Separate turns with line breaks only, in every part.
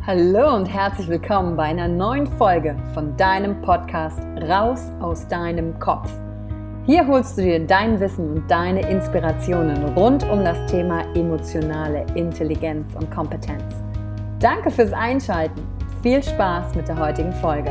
Hallo und herzlich willkommen bei einer neuen Folge von deinem Podcast Raus aus deinem Kopf. Hier holst du dir dein Wissen und deine Inspirationen rund um das Thema emotionale Intelligenz und Kompetenz. Danke fürs Einschalten. Viel Spaß mit der heutigen Folge.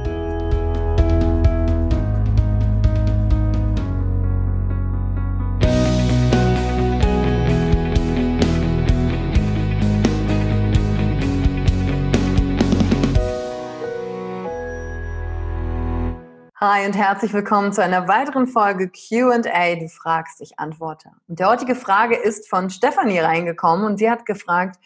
Hi und herzlich willkommen zu einer weiteren Folge Q&A. Du fragst, ich antworte. Und die heutige Frage ist von Stefanie reingekommen und sie hat gefragt,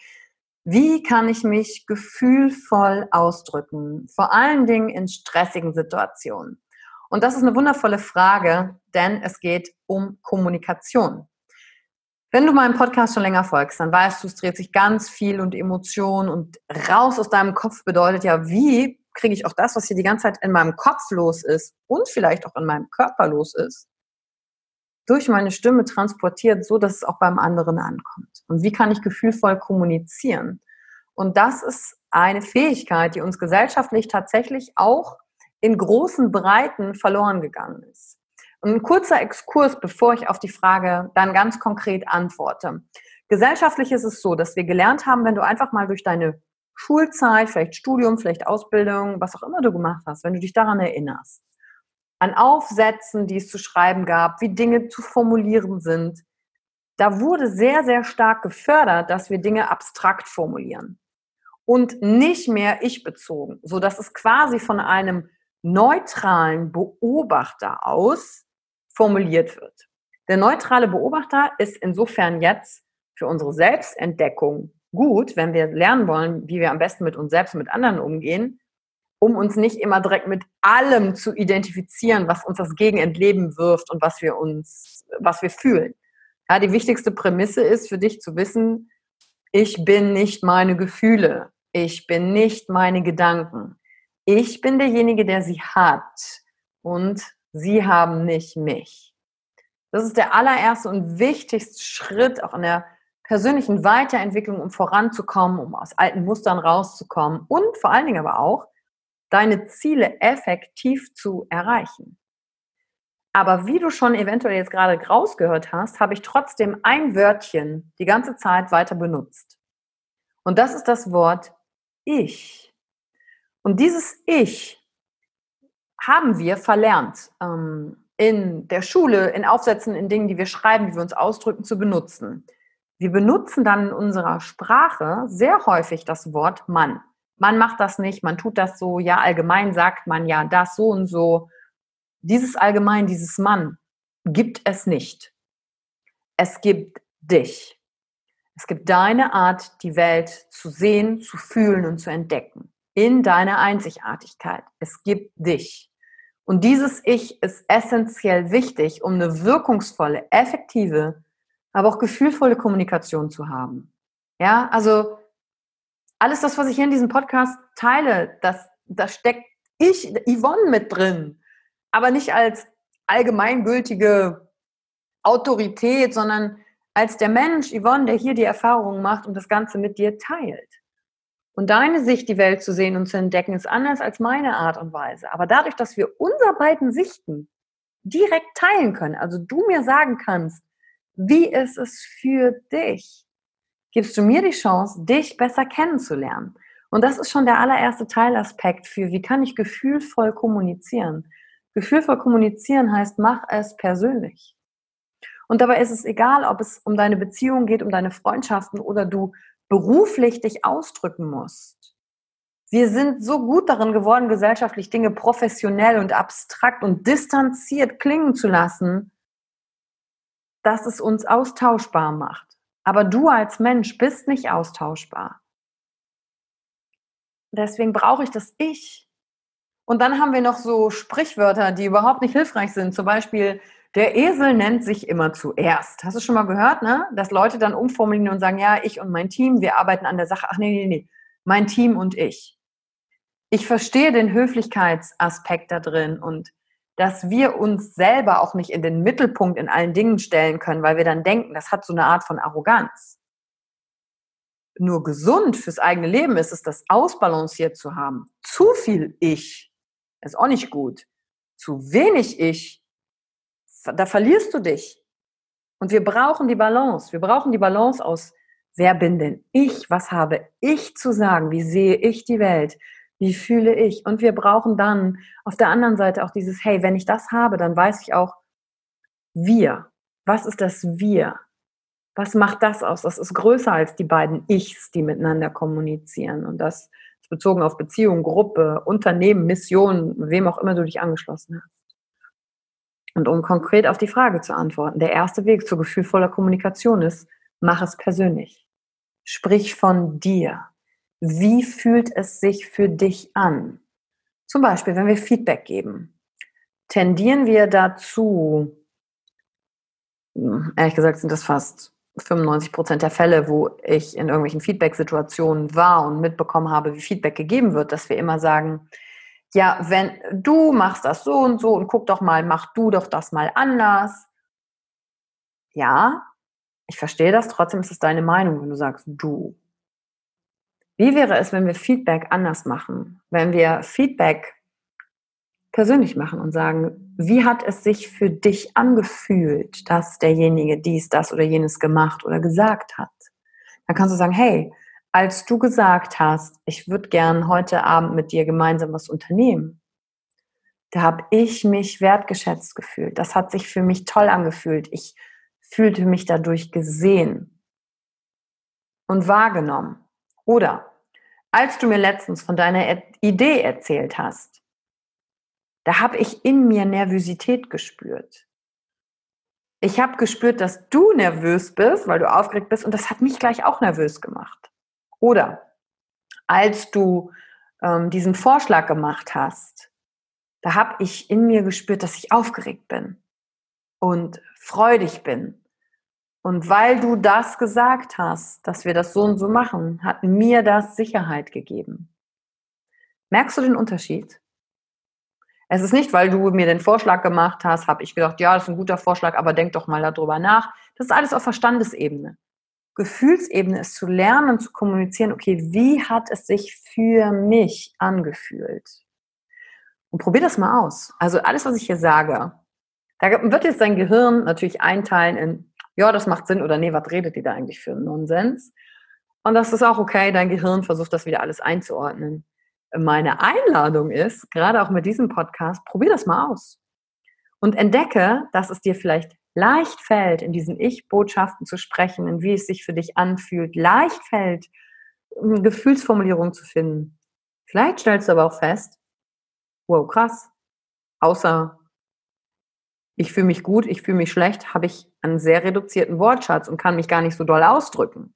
wie kann ich mich gefühlvoll ausdrücken, vor allen Dingen in stressigen Situationen? Und das ist eine wundervolle Frage, denn es geht um Kommunikation. Wenn du meinem Podcast schon länger folgst, dann weißt du, es dreht sich ganz viel um Emotionen und raus aus deinem Kopf bedeutet ja, wie kriege ich auch das, was hier die ganze Zeit in meinem Kopf los ist und vielleicht auch in meinem Körper los ist, durch meine Stimme transportiert, so dass es auch beim anderen ankommt. Und wie kann ich gefühlvoll kommunizieren? Und das ist eine Fähigkeit, die uns gesellschaftlich tatsächlich auch in großen Breiten verloren gegangen ist. Und ein kurzer Exkurs, bevor ich auf die Frage dann ganz konkret antworte. Gesellschaftlich ist es so, dass wir gelernt haben, wenn du einfach mal durch deine Schulzeit, vielleicht Studium, vielleicht Ausbildung, was auch immer du gemacht hast, wenn du dich daran erinnerst, an Aufsätzen, die es zu schreiben gab, wie Dinge zu formulieren sind, da wurde sehr, sehr stark gefördert, dass wir Dinge abstrakt formulieren und nicht mehr ich-bezogen, sodass es quasi von einem neutralen Beobachter aus formuliert wird. Der neutrale Beobachter ist insofern jetzt für unsere Selbstentdeckung gut, wenn wir lernen wollen, wie wir am besten mit uns selbst und mit anderen umgehen, um uns nicht immer direkt mit allem zu identifizieren, was uns das Gegenentleben wirft und was wir fühlen. Ja, die wichtigste Prämisse ist für dich zu wissen, ich bin nicht meine Gefühle, ich bin nicht meine Gedanken. Ich bin derjenige, der sie hat und sie haben nicht mich. Das ist der allererste und wichtigste Schritt auch in der persönlichen Weiterentwicklung, um voranzukommen, um aus alten Mustern rauszukommen und vor allen Dingen aber auch, deine Ziele effektiv zu erreichen. Aber wie du schon eventuell jetzt gerade rausgehört hast, habe ich trotzdem ein Wörtchen die ganze Zeit weiter benutzt. Und das ist das Wort Ich. Und dieses Ich haben wir verlernt, in der Schule, in Aufsätzen, in Dingen, die wir schreiben, wie wir uns ausdrücken, zu benutzen. Wir benutzen dann in unserer Sprache sehr häufig das Wort Mann. Man macht das nicht, man tut das so, ja, allgemein sagt man ja das so und so. Dieses Allgemein, dieses Mann gibt es nicht. Es gibt dich. Es gibt deine Art, die Welt zu sehen, zu fühlen und zu entdecken. In deiner Einzigartigkeit. Es gibt dich. Und dieses Ich ist essentiell wichtig, um eine wirkungsvolle, effektive, aber auch gefühlvolle Kommunikation zu haben. Ja, also alles das, was ich hier in diesem Podcast teile, da steckt ich, Yvonne, mit drin. Aber nicht als allgemeingültige Autorität, sondern als der Mensch, Yvonne, der hier die Erfahrungen macht und das Ganze mit dir teilt. Und deine Sicht, die Welt zu sehen und zu entdecken, ist anders als meine Art und Weise. Aber dadurch, dass wir unsere beiden Sichten direkt teilen können, also du mir sagen kannst, wie ist es für dich, gibst du mir die Chance, dich besser kennenzulernen. Und das ist schon der allererste Teilaspekt für, wie kann ich gefühlvoll kommunizieren. Gefühlvoll kommunizieren heißt, mach es persönlich. Und dabei ist es egal, ob es um deine Beziehung geht, um deine Freundschaften oder du beruflich dich ausdrücken musst. Wir sind so gut darin geworden, gesellschaftlich Dinge professionell und abstrakt und distanziert klingen zu lassen, dass es uns austauschbar macht. Aber du als Mensch bist nicht austauschbar. Deswegen brauche ich das Ich. Und dann haben wir noch so Sprichwörter, die überhaupt nicht hilfreich sind. Zum Beispiel, der Esel nennt sich immer zuerst. Hast du schon mal gehört, ne? Dass Leute dann umformulieren und sagen, ja, ich und mein Team, wir arbeiten an der Sache. Ach nee, mein Team und ich. Ich verstehe den Höflichkeitsaspekt da drin und dass wir uns selber auch nicht in den Mittelpunkt in allen Dingen stellen können, weil wir dann denken, das hat so eine Art von Arroganz. nur gesund fürs eigene Leben ist es, das ausbalanciert zu haben. Zu viel Ich ist auch nicht gut. Zu wenig Ich, da verlierst du dich. Und wir brauchen die Balance. Wir brauchen die Balance aus, wer bin denn ich? Was habe ich zu sagen? Wie sehe ich die Welt? Wie fühle ich? Und wir brauchen dann auf der anderen Seite auch dieses, hey, wenn ich das habe, dann weiß ich auch, wir. Was ist das Wir? Was macht das aus? Das ist größer als die beiden Ichs, die miteinander kommunizieren. Und das ist bezogen auf Beziehung, Gruppe, Unternehmen, Mission, wem auch immer du dich angeschlossen hast. Und um konkret auf die Frage zu antworten, der erste Weg zu gefühlvoller Kommunikation ist, mach es persönlich. Sprich von dir. Wie fühlt es sich für dich an? Zum Beispiel, wenn wir Feedback geben, tendieren wir dazu, ehrlich gesagt sind das fast 95% der Fälle, wo ich in irgendwelchen Feedback-Situationen war und mitbekommen habe, wie Feedback gegeben wird, dass wir immer sagen, ja, wenn du machst das so und guck doch mal, mach du doch das mal anders. Ja, ich verstehe das, trotzdem ist es deine Meinung, wenn du sagst du. Wie wäre es, wenn wir Feedback anders machen? Wenn wir Feedback persönlich machen und sagen, wie hat es sich für dich angefühlt, dass derjenige dies, das oder jenes gemacht oder gesagt hat? Dann kannst du sagen, hey, als du gesagt hast, ich würde gern heute Abend mit dir gemeinsam was unternehmen, da habe ich mich wertgeschätzt gefühlt. Das hat sich für mich toll angefühlt. Ich fühlte mich dadurch gesehen und wahrgenommen. Oder als du mir letztens von deiner Idee erzählt hast, da habe ich in mir Nervosität gespürt. Ich habe gespürt, dass du nervös bist, weil du aufgeregt bist, und das hat mich gleich auch nervös gemacht. Oder als du diesen Vorschlag gemacht hast, da habe ich in mir gespürt, dass ich aufgeregt bin und freudig bin. Und weil du das gesagt hast, dass wir das so und so machen, hat mir das Sicherheit gegeben. Merkst du den Unterschied? Es ist nicht, weil du mir den Vorschlag gemacht hast, habe ich gedacht, ja, das ist ein guter Vorschlag, aber denk doch mal darüber nach. Das ist alles auf Verstandesebene. Gefühlsebene ist zu lernen und zu kommunizieren, okay, wie hat es sich für mich angefühlt? Und probier das mal aus. Also alles, was ich hier sage, da wird jetzt dein Gehirn natürlich einteilen in, ja, das macht Sinn oder nee, was redet die da eigentlich für einen Nonsens? Und das ist auch okay, dein Gehirn versucht das wieder alles einzuordnen. Meine Einladung ist, gerade auch mit diesem Podcast, probier das mal aus. Und entdecke, dass es dir vielleicht leicht fällt, in diesen Ich-Botschaften zu sprechen, in wie es sich für dich anfühlt, leicht fällt, eine Gefühlsformulierung zu finden. Vielleicht stellst du aber auch fest, wow, krass, außer ich fühle mich gut, ich fühle mich schlecht, habe ich einen sehr reduzierten Wortschatz und kann mich gar nicht so doll ausdrücken.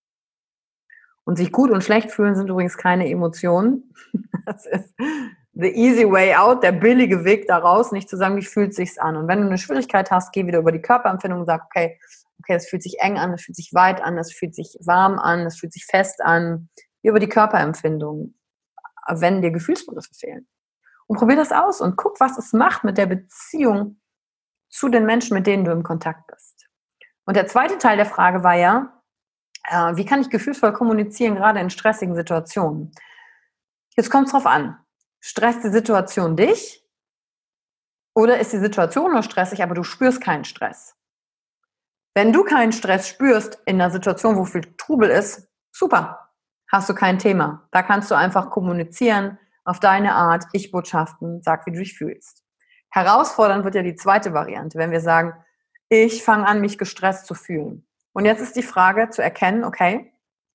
Und sich gut und schlecht fühlen sind übrigens keine Emotionen. Das ist the easy way out, der billige Weg daraus, nicht zu sagen, wie fühlt es sich an. Und wenn du eine Schwierigkeit hast, geh wieder über die Körperempfindung und sag, okay, es fühlt sich eng an, es fühlt sich weit an, es fühlt sich warm an, es fühlt sich fest an. Über die Körperempfindung, wenn dir Gefühlsbegriffe fehlen. Und probier das aus und guck, was es macht mit der Beziehung zu den Menschen, mit denen du im Kontakt bist. Und der zweite Teil der Frage war ja, wie kann ich gefühlsvoll kommunizieren, gerade in stressigen Situationen? Jetzt kommt es drauf an. Stresst die Situation dich oder ist die Situation nur stressig, aber du spürst keinen Stress? Wenn du keinen Stress spürst in einer Situation, wo viel Trubel ist, super, hast du kein Thema. Da kannst du einfach kommunizieren auf deine Art, Ich-Botschaften, sag, wie du dich fühlst. Herausfordernd wird ja die zweite Variante, wenn wir sagen, ich fange an, mich gestresst zu fühlen. Und jetzt ist die Frage zu erkennen, okay,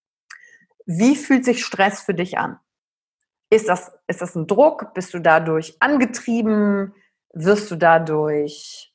wie fühlt sich Stress für dich an? Ist das ein Druck? Bist du dadurch angetrieben? Wirst du dadurch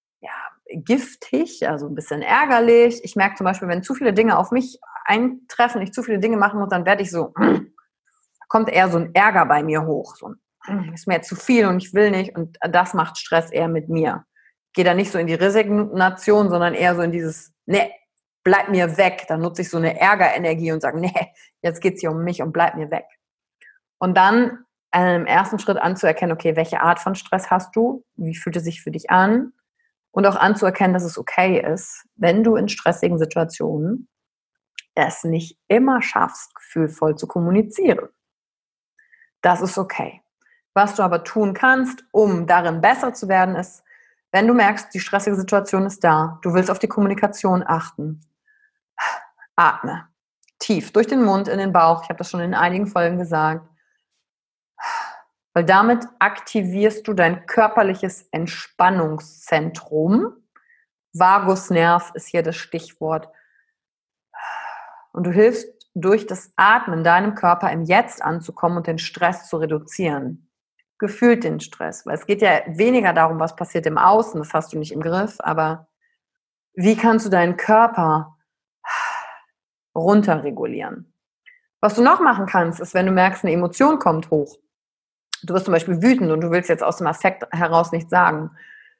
giftig, also ein bisschen ärgerlich? Ich merke zum Beispiel, wenn zu viele Dinge auf mich eintreffen, ich zu viele Dinge machen muss, dann werde ich so, kommt eher so ein Ärger bei mir hoch. So ein, ist mir jetzt zu viel und ich will nicht, und das macht Stress eher mit mir. Ich gehe da nicht so in die Resignation, sondern eher so in dieses, nee, bleib mir weg. Dann nutze ich so eine Ärgerenergie und sage, nee, jetzt geht es hier um mich und bleib mir weg. Und dann im ersten Schritt anzuerkennen, okay, welche Art von Stress hast du? Wie fühlt es sich für dich an? Und auch anzuerkennen, dass es okay ist, wenn du in stressigen Situationen es nicht immer schaffst, gefühlvoll zu kommunizieren. Das ist okay. Was du aber tun kannst, um darin besser zu werden, ist, wenn du merkst, die stressige Situation ist da, du willst auf die Kommunikation achten, atme tief durch den Mund in den Bauch. Ich habe das schon in einigen Folgen gesagt. Weil damit aktivierst du dein körperliches Entspannungszentrum. Vagusnerv ist hier das Stichwort. Und du hilfst durch das Atmen deinem Körper im Jetzt anzukommen und den Stress zu reduzieren. Gefühlt den Stress, weil es geht ja weniger darum, was passiert im Außen, das hast du nicht im Griff, aber wie kannst du deinen Körper runterregulieren? Was du noch machen kannst, ist, wenn du merkst, eine Emotion kommt hoch. Du wirst zum Beispiel wütend und du willst jetzt aus dem Affekt heraus nichts sagen.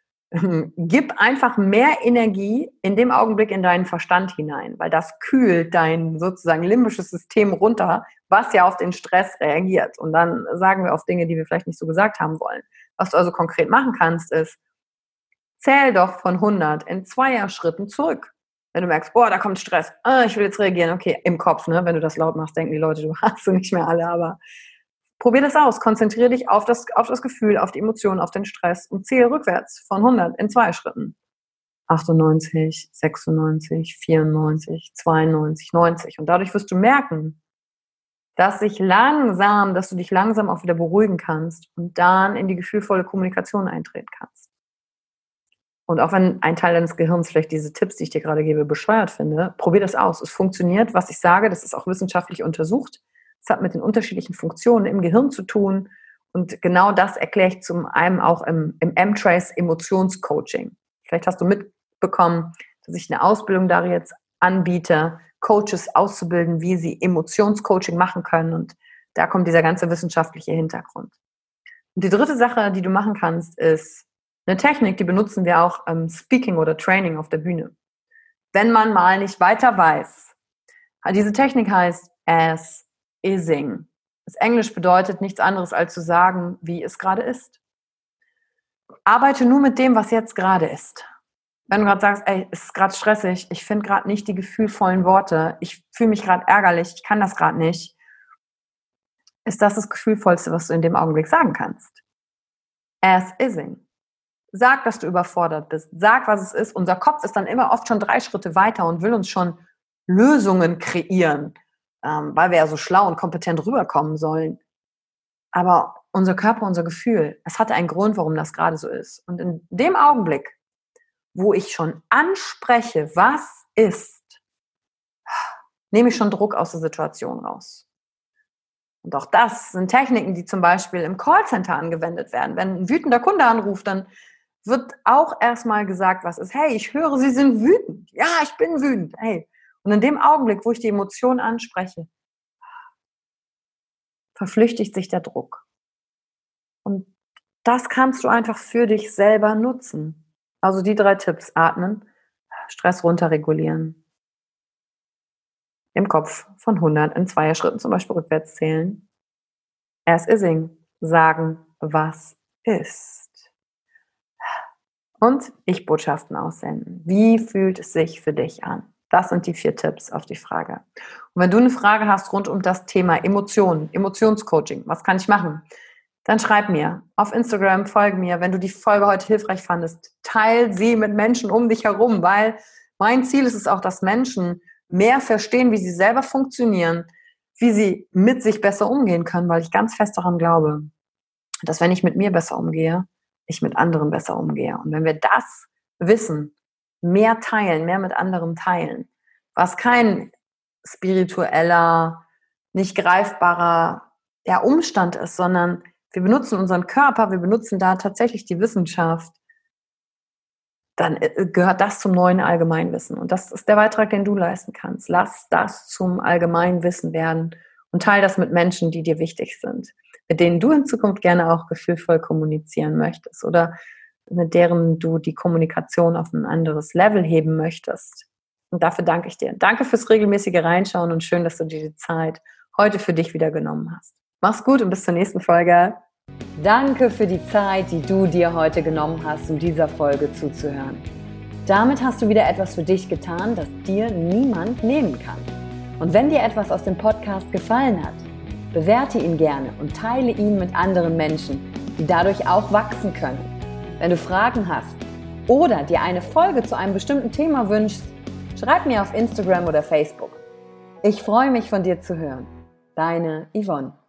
Gib einfach mehr Energie in dem Augenblick in deinen Verstand hinein, weil das kühlt dein sozusagen limbisches System runter, was ja auf den Stress reagiert. Und dann sagen wir auf Dinge, die wir vielleicht nicht so gesagt haben wollen. Was du also konkret machen kannst, ist, zähl doch von 100 in 2er-Schritten zurück. Wenn du merkst, da kommt Stress, ich will jetzt reagieren, okay, im Kopf, ne? Wenn du das laut machst, denken die Leute, du hast sie nicht mehr alle, aber probier das aus, konzentriere dich auf das Gefühl, auf die Emotionen, auf den Stress und zähle rückwärts von 100 in 2 Schritten. 98, 96, 94, 92, 90. Und dadurch wirst du merken, dass du dich langsam auch wieder beruhigen kannst und dann in die gefühlvolle Kommunikation eintreten kannst. Und auch wenn ein Teil deines Gehirns vielleicht diese Tipps, die ich dir gerade gebe, bescheuert finde, probier das aus. Es funktioniert, was ich sage, das ist auch wissenschaftlich untersucht. Es hat mit den unterschiedlichen Funktionen im Gehirn zu tun. Und genau das erkläre ich zum einen auch im M-Trace Emotionscoaching. Vielleicht hast du mitbekommen, dass ich eine Ausbildung da jetzt anbiete, Coaches auszubilden, wie sie Emotionscoaching machen können. Und da kommt dieser ganze wissenschaftliche Hintergrund. Und die dritte Sache, die du machen kannst, ist eine Technik, die benutzen wir auch im Speaking oder Training auf der Bühne. Wenn man mal nicht weiter weiß. Diese Technik heißt as-ising. Das Englisch bedeutet nichts anderes, als zu sagen, wie es gerade ist. Arbeite nur mit dem, was jetzt gerade ist. Wenn du gerade sagst, es ist gerade stressig, ich finde gerade nicht die gefühlvollen Worte, ich fühle mich gerade ärgerlich, ich kann das gerade nicht, ist das Gefühlvollste, was du in dem Augenblick sagen kannst. As-ising. Sag, dass du überfordert bist. Sag, was es ist. Unser Kopf ist dann immer oft schon 3 Schritte weiter und will uns schon Lösungen kreieren, weil wir ja so schlau und kompetent rüberkommen sollen. Aber unser Körper, unser Gefühl, es hatte einen Grund, warum das gerade so ist. Und in dem Augenblick, wo ich schon anspreche, was ist, nehme ich schon Druck aus der Situation raus. Und auch das sind Techniken, die zum Beispiel im Callcenter angewendet werden. Wenn ein wütender Kunde anruft, dann wird auch erstmal gesagt, was ist. Hey, ich höre, Sie sind wütend. Ja, ich bin wütend. Hey. Und in dem Augenblick, wo ich die Emotion anspreche, verflüchtigt sich der Druck. Und das kannst du einfach für dich selber nutzen. Also die 3 Tipps: Atmen, Stress runterregulieren, im Kopf von 100 in 2er Schritten zum Beispiel rückwärts zählen, as-ising, sagen, was ist. Und Ich-Botschaften aussenden. Wie fühlt es sich für dich an? Das sind die 4 Tipps auf die Frage. Und wenn du eine Frage hast rund um das Thema Emotionen, Emotionscoaching, was kann ich machen? Dann schreib mir auf Instagram, folge mir. Wenn du die Folge heute hilfreich fandest, teile sie mit Menschen um dich herum, weil mein Ziel ist es auch, dass Menschen mehr verstehen, wie sie selber funktionieren, wie sie mit sich besser umgehen können, weil ich ganz fest daran glaube, dass wenn ich mit mir besser umgehe, ich mit anderen besser umgehe. Und wenn wir das wissen, mehr teilen, mehr mit anderen teilen, was kein spiritueller, nicht greifbarer Umstand ist, sondern wir benutzen unseren Körper, wir benutzen da tatsächlich die Wissenschaft, dann gehört das zum neuen Allgemeinwissen. Und das ist der Beitrag, den du leisten kannst. Lass das zum Allgemeinwissen werden und teile das mit Menschen, die dir wichtig sind, mit denen du in Zukunft gerne auch gefühlvoll kommunizieren möchtest oder mit deren du die Kommunikation auf ein anderes Level heben möchtest. Und dafür danke ich dir. Danke fürs regelmäßige Reinschauen und schön, dass du dir die Zeit heute für dich wieder genommen hast. Mach's gut und bis zur nächsten Folge. Danke für die Zeit, die du dir heute genommen hast, um dieser Folge zuzuhören. Damit hast du wieder etwas für dich getan, das dir niemand nehmen kann. Und wenn dir etwas aus dem Podcast gefallen hat, bewerte ihn gerne und teile ihn mit anderen Menschen, die dadurch auch wachsen können. Wenn du Fragen hast oder dir eine Folge zu einem bestimmten Thema wünschst, schreib mir auf Instagram oder Facebook. Ich freue mich, von dir zu hören. Deine Yvonne.